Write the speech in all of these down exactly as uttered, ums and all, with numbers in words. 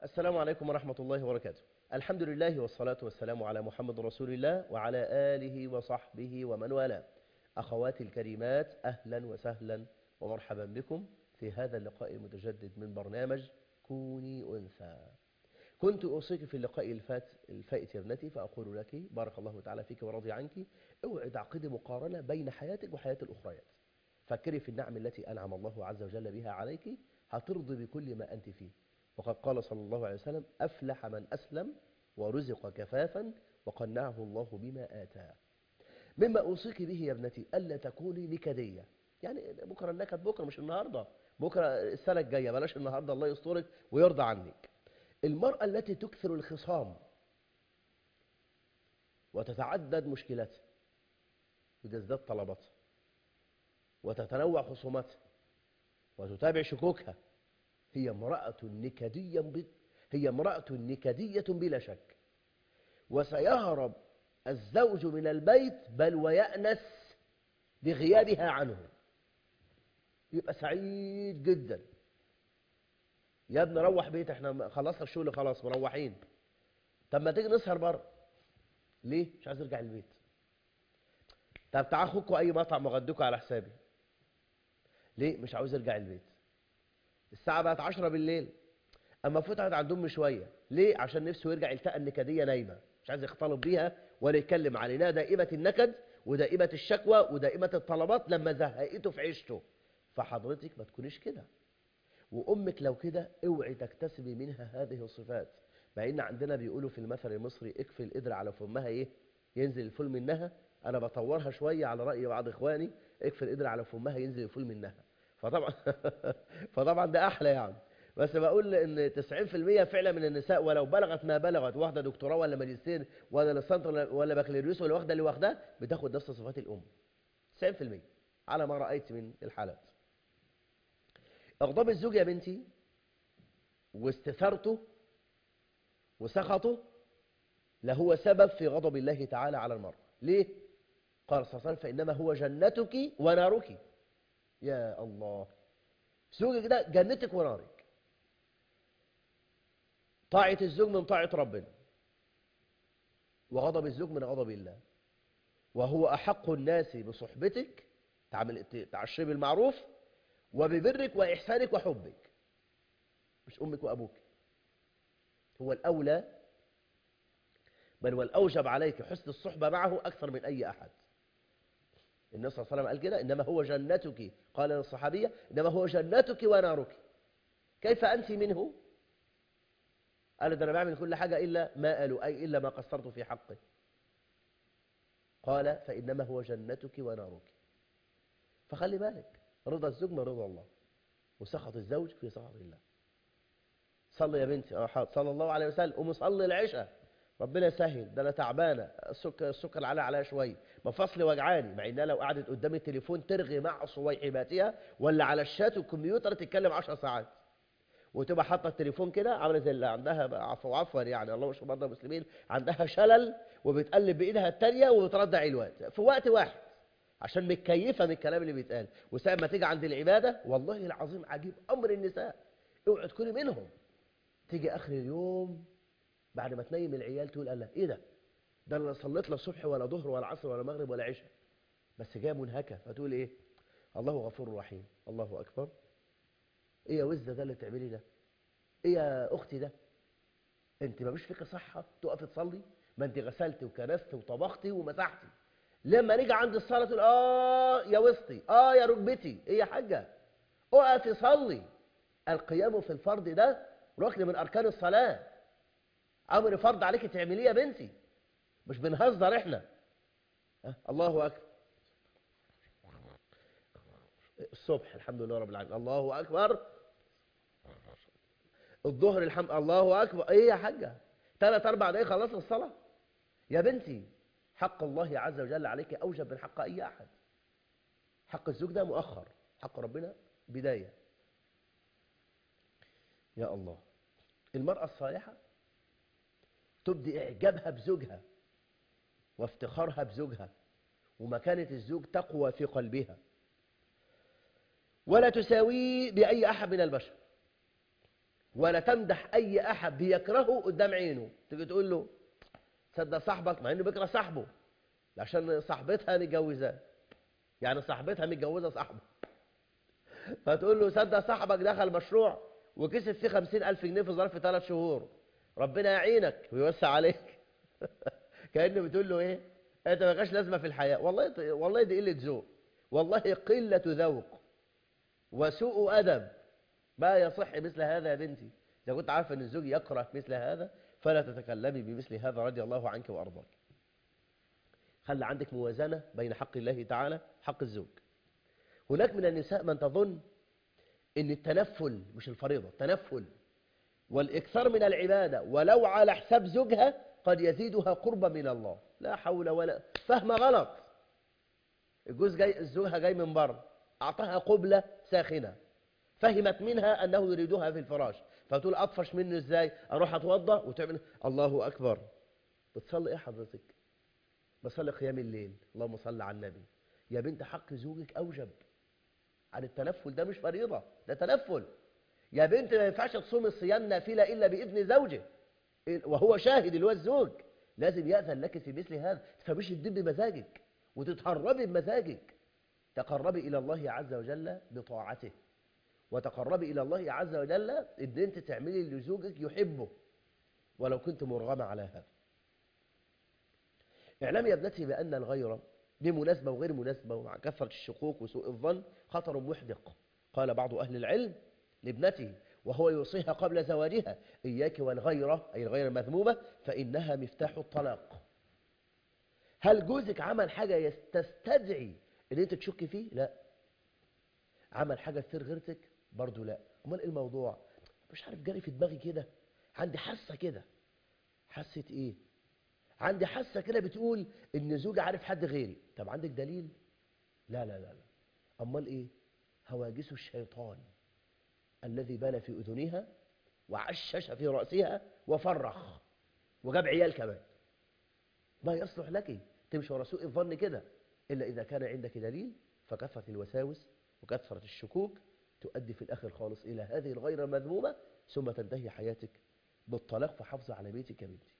السلام عليكم ورحمة الله وبركاته. الحمد لله والصلاة والسلام على محمد رسول الله وعلى آله وصحبه ومن والاه. أخواتي الكريمات، أهلا وسهلا ومرحبا بكم في هذا اللقاء المتجدد من برنامج كوني أنثى. كنت أوصيك في اللقاء الفات الفائت يا ابنتي فأقول لك بارك الله تعالى فيك ورضي عنك، اوعي تعقدي مقارنة بين حياتك وحياة الأخريات. فكري في النعم التي أنعم الله عز وجل بها عليك، هترضي بكل ما أنت فيه. وقد قال صلى الله عليه وسلم: أفلح من أسلم ورزق كفافا وقنعه الله بما آتاه. مما أوصيك به يا ابنتي ألا تكوني نكدية. يعني بكرة النكد بكرة، مش النهاردة، بكرة السنة الجاية، بلاش النهاردة، الله يسترك ويرضى عنك. المرأة التي تكثر الخصام وتتعدد مشكلاتها وتزداد طلباتها وتتنوع خصوماتها وتتابع شكوكها، هي امرأة نكدية ب... هي امرأة نكدية بلا شك. وسيهرب الزوج من البيت بل ويأنس بغيابها عنه، يبقى سعيد جدا. يا ابني روح بيت، احنا خلصنا الشغل خلاص مروحين. طب ما تيجي نسهر بره. ليه؟ مش عايز ارجع البيت. طب تعال خدكوا اي مطعم وغدوكوا على حسابي. ليه؟ مش عاوز ارجع البيت. الساعة بقت عشرة بالليل، اما فتحت عند امي شويه. ليه؟ عشان نفسه يرجع يلتقى النكديه نايمه، مش عايز يختلط بيها ولا يتكلم علينا. دائمه النكد ودائمه الشكوى ودائمه الطلبات لما زهقته في عيشته. فحضرتك ما تكونيش كده، وامك لو كده اوعي تكتسبي منها هذه الصفات. مع ان عندنا بيقولوا في المثل المصري: اكفي القدر على فمها ايه ينزل الفول منها. انا بطورها شويه على راي بعض اخواني: اكفي القدر على فمها ينزل الفول منها. فطبعا فطبعا ده احلى يعني. بس بقول ان تسعين في المية فعلا من النساء ولو بلغت ما بلغت، واخده دكتوراه ولا ماجستير ولا ليسانس ولا بكالوريوس ولا واخده اللي واخداه، بتاخد نفس صفات الام. تسعين في المية على ما رايت من الحالات. اغضب الزوج يا بنتي واستثارته وسخطه لهو سبب في غضب الله تعالى على المرء. ليه؟ قال صلى الله عليه وسلم: فإنما هو جنتك ونارك. يا الله، زوجك ده جنتك ونارك. طاعة الزوج من طاعة ربنا، وغضب الزوج من غضب الله. وهو أحق الناس بصحبتك، تعمل تعشري بالمعروف وببرك وإحسانك وحبك، مش أمك وأبوك. هو الأولى بل والأوجب عليك حسن الصحبة معه أكثر من أي أحد. النبي صلى الله عليه وسلم قال كده: إنما هو جنتك، قال للصحابية: إنما هو جنتك ونارك. كيف أنت منه؟ قال: ده أنا بعمل كل حاجة إلا ما قالوا، أي إلا ما قصرت في حقه. قال: فإنما هو جنتك ونارك. فخلي بالك، رضا الزوج من رضا الله، وسخط الزوج في سخط الله. صلي يا بنتي، اه حاضر، صلى الله عليه وسلم. قومي صلي العشاء، ربنا يسهل، ده انا تعبانه، السكر السكر عليها عليها شويه، مفاصلي وجعاني. مع انها لو قعدت قدام التليفون ترغي مع صويحباتها ولا على الشات والكمبيوتر تتكلم عشر ساعات، وتبقى حاطه التليفون كده عامله زي اللي عندها عفوا عفوا يعني، الله يشفي مرضى المسلمين، عندها شلل وبتقلب بايدها الثانيه وبتردع الوقت في وقت واحد عشان متكيفه من الكلام اللي بيتقال. وساعه ما تيجي عند العباده، والله العظيم عجيب امر النساء، اوعي تكوني منهم. تيجي اخر اليوم بعد ما تنيم العيال تقول: الله ايه ده؟ ده انا لا صليت لا صبح ولا ظهر ولا عصر ولا مغرب ولا عشاء، بس جايه منهكه. فتقول ايه؟ الله غفور رحيم. الله اكبر. ايه يا وزه ده اللي بتعملي ده؟ ايه يا اختي ده؟ انت ما فيش فيك صحه تقفي تصلي؟ ما انت غسلتي وكنستي وطبختي ومسحتي. لما نيجي عند الصلاه تقول: اه يا وسطي، اه يا ركبتي. ايه يا حاجه؟ اقفي صلي. القيام في الفرض ده ركن من اركان الصلاه، امر فرض عليك تعمليه يا بنتي، مش بنهزر احنا. أه؟ الله اكبر. الصبح الحمد لله رب العالمين، الله اكبر. الظهر الحمد الله اكبر. ايه يا حاجه؟ ثلاث اربع دقايق خلصنا الصلاه يا بنتي. حق الله عز وجل عليك اوجب من حق اي احد. حق الزوج ده مؤخر، حق ربنا بدايه. يا الله. المراه الصالحه تبدي اعجابها بزوجها وافتخارها بزوجها، ومكانه الزوج تقوى في قلبها، ولا تساويه باي احد من البشر. ولا تمدح أي أحد بيكرهه قدام عينه. تيجي تقول له صدق صاحبك، مع إنه بيكره صاحبه عشان صاحبتها متجوزاه، يعني صاحبتها متجوزة صاحبه، فتقول له صدق صاحبك دخل مشروع وكسب فيه خمسين ألف جنيه في ظرف ثلاث شهور، ربنا يعينك ويوسع عليك. كأنه بتقول له إيه؟ أنت ما لكش لازمة في الحياة. والله والله دي قلة ذوق، والله قلة ذوق وسوء أدب. ما يصح مثل هذا يا بنتي. إذا كنت عارفة أن الزوج يكره مثل هذا فلا تتكلمي بمثل هذا رضي الله عنك وأرضاك. خلي عندك موازنة بين حق الله تعالى وحق الزوج. هناك من النساء من تظن أن التنفل مش الفريضة، التنفل والإكثار من العبادة ولو على حساب زوجها قد يزيدها قربا من الله. لا حول ولا، فهم غلط. الجوز جاي، زوجها جاي من بره، أعطاها قبلة ساخنة، فهمت منها أنه يريدها في الفراش، فتقول أطفش منه إزاي؟ أروح أتوضأ وتعمل الله أكبر. بتصلي إيه حضرتك؟ بصلي قيام الليل، اللهم صل على النبي. يا بنت حق زوجك أوجب عن التنفل، ده مش فريضة، ده تنفل. يا بنت ما ينفعش تصوم الصيام نافلة إلا بإذن زوجه وهو شاهد اللي هو الزوج، لازم يأذن لك في مثل هذا. تفهميش الدين بمزاجك وتتهربي بمزاجك. تقربي إلى الله عز وجل بطاعته، وتقربي إلى الله عز وجل إن أنت تعملي اللي زوجك يحبه ولو كنت مرغمة على هذا. اعلمي يا ابنتي بأن الغيرة بمناسبة وغير مناسبة ومع كثرة الشكوك وسوء الظن خطر محدق. قال بعض أهل العلم لابنته وهو يوصيها قبل زواجها: إياك والغيرة، أي الغيرة المذمومة، فإنها مفتاح الطلاق. هل جوزك عمل حاجة تستدعي ان انت تشك فيه؟ لا. عمل حاجة تثير غيرتك؟ برضو لا. امال ايه الموضوع؟ مش عارف، جالي في دماغي كده، عندي حاسة كده. حاسة ايه؟ عندي حاسة كده بتقول ان زوجي عارف حد غيري. طب عندك دليل؟ لا لا لا لا. امال ايه؟ هواجس الشيطان الذي بال في اذنها وعشش في رأسها وفرخ وجاب عيال كمان. ما يصلح لك تمشي ورا سوء الظن كده إلا إذا كان عندك دليل. فكثرة الوساوس وكثرة الشكوك تؤدي في الآخر خالص إلى هذه الغيرة المذمومة، ثم تنتهي حياتك بالطلاق. فحافظ على بيتك يا بنتي.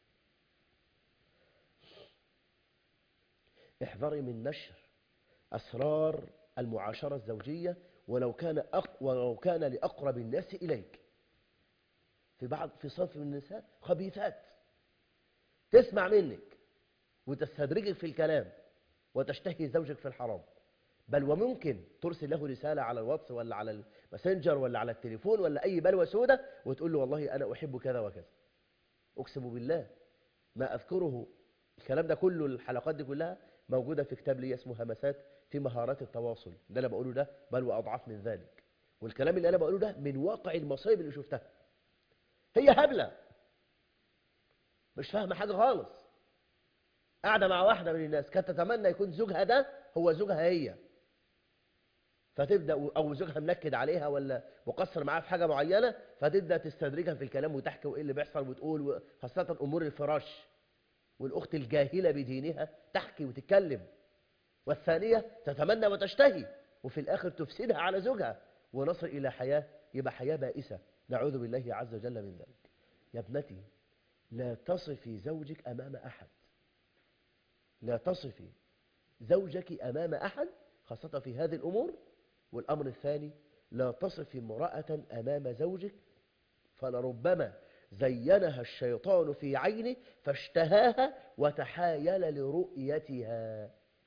احذري من نشر أسرار المعاشرة الزوجية ولو كان أق... ولو كان لأقرب الناس إليك. في بعض في صنف من النساء خبيثات تسمع منك وتستدرجك في الكلام وتشتهي زوجك في الحرام، بل وممكن ترسل له رسالة على الواتس ولا على الماسنجر ولا على التليفون ولا أي بلوى سودة وتقول له والله أنا أحب كذا وكذا. أقسم بالله ما أذكره، الكلام ده كله، الحلقات دي كلها موجودة في كتاب لي اسمه همسات في مهارات التواصل. ده أنا بقوله ده بل وأضعاف من ذلك، والكلام اللي أنا بقوله ده من واقع المصايب اللي شفتها. هي هبلة مش فاهمة حاجة خالص، قاعدة مع واحدة من الناس كانت تتمنى يكون زوجها ده هو زوجها هي، فتبدأ أو زوجها منكد عليها ولا مقصر معاها في حاجة معينة، فتبدأ تستدرجها في الكلام وتحكي وإيه اللي بيحصل وتقول، خاصة أمور الفراش. والأخت الجاهلة بدينها تحكي وتتكلم، والثانية تتمنى وتشتهي وفي الآخر تفسدها على زوجها ونصل إلى حياة يبقى حياة بائسة، نعوذ بالله عز وجل من ذلك. يا ابنتي لا تصفي زوجك أمام أحد، لا تصفي زوجك أمام أحد خاصة في هذه الأمور. والأمر الثاني لا تصفي امرأة أمام زوجك فلربما زينها الشيطان في عينه فاشتهاها وتحايل لرؤيتها.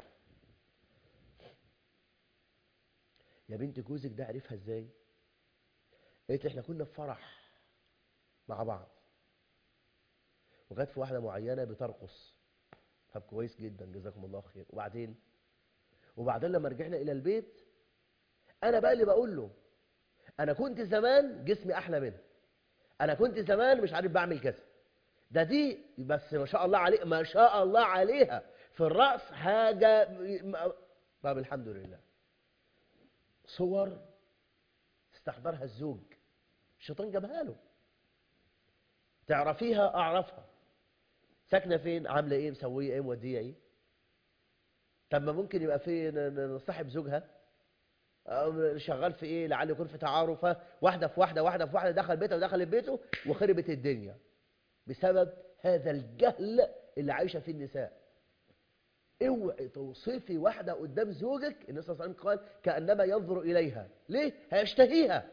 يا بنت جوزك ده عرفها ازاي؟ قالت لي احنا كنا في فرح مع بعض وجت في واحدة معينة بترقص. طب كويس جدا جزاكم الله خير. وبعدين وبعدين لما رجعنا إلى البيت أنا بقى اللي بقول له أنا كنت زمان جسمي أحلى منها، أنا كنت زمان مش عارف بعمل كذا، ده دي بس ما شاء الله عليه ما شاء الله عليها في الرأس حاجة. طب الحمد لله. صور استحضرها الزوج، الشيطان جابها له. تعرفيها؟ أعرفها. ساكنة فين؟ عاملة إيه؟ مسوية إيه؟ مودية إيه؟ طب ما ممكن يبقى في صاحب زوجها آه، شغال في ايه، لعل يكون في تعارف، واحده في واحده واحده في واحده، دخل بيته ودخلت بيته وخربت الدنيا بسبب هذا الجهل اللي عايشه فيه النساء. اوعي توصفي واحده قدام زوجك، النبي صلى الله عليه وسلم قال كانما ينظر اليها، ليه؟ هيشتهيها،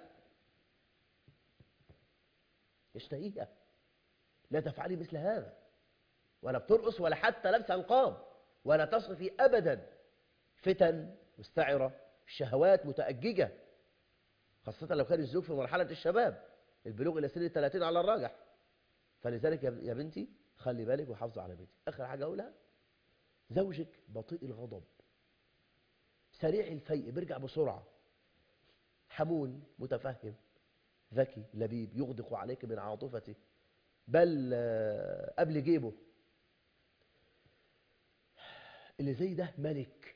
يشتهيها. لا تفعلي مثل هذا، ولا بترقص ولا حتى لابسه نقاب، ولا تصفي ابدا. فتن مستعره، شهوات متأججة، خاصة لو كان الزوج في مرحلة الشباب، البلوغ إلى سن الثلاثين على الراجح. فلذلك يا بنتي خلي بالك وحافظي على بيتك. آخر حاجة أقولها، زوجك بطيء الغضب، سريع الفيء، بيرجع بسرعة، حمول، متفهم، ذكي، لبيب، يغدق عليك من عاطفته، بل آه، قبل جيبه. اللي زي ده ملك،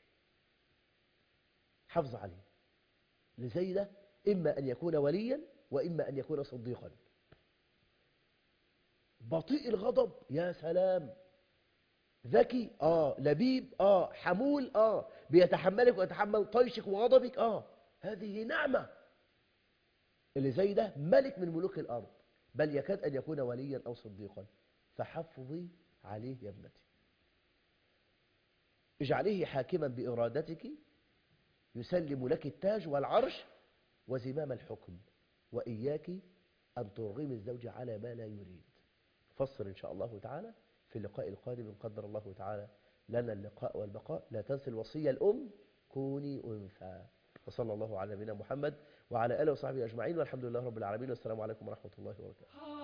حافظ عليه. اللي زي ده إما أن يكون وليا وإما أن يكون صديقا. بطيء الغضب، يا سلام، ذكي، اه، لبيب، اه، حمول، اه، بيتحملك ويتحمل طيشك وغضبك، اه، هذه نعمة. اللي زي ده ملك من ملوك الأرض، بل يكاد أن يكون وليا أو صديقا. فحفظي عليه يا ابنتي، اجعليه حاكما بإرادتك، يسلم لك التاج والعرش وزمام الحكم، وإياك أن ترغمي الزوج على ما لا يريد. فصل إن شاء الله تعالى في اللقاء القادم إن قدر الله تعالى لنا اللقاء والبقاء. لا تنسي الوصية الأم، كوني أنثى. وصلى الله على نبينا محمد وعلى آله وصحبه أجمعين، والحمد لله رب العالمين، والسلام عليكم ورحمة الله وبركاته.